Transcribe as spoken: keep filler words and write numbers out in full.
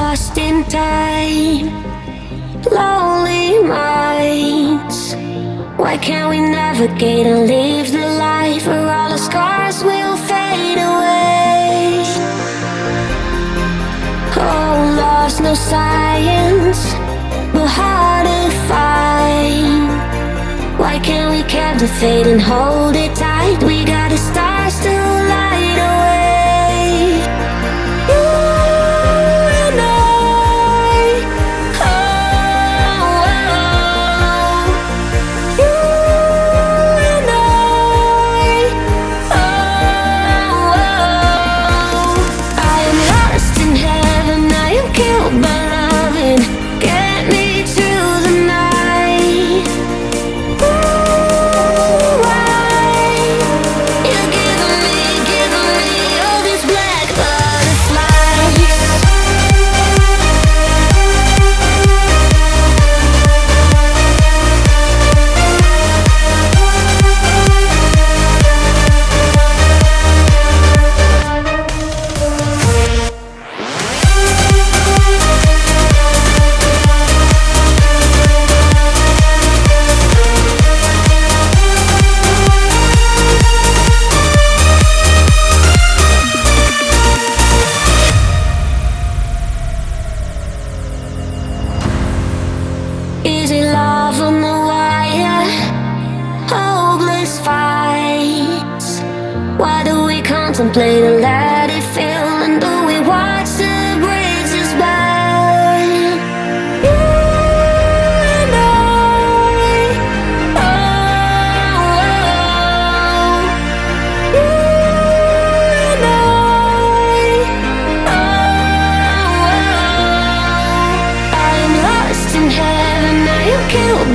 lost in time, lonely minds. Why can't we navigate and live the life where all the scars will fade away? Oh, love's no science, but hard to find. Why can't we captivate and hold it tight? We got the stars to light away. You and I, oh, oh. You and I, oh, oh. I am lost in heaven, I am killed by loving. Get me through the night. Ooh, why you giving me, giving me all these black butterflies? Is it love on the wire? Hopeless fights. Why do we contemplate and let it fill? And do we watch the bridges burn? You and I, oh, oh. You and I, oh, oh. I am lost in heaven, I am killed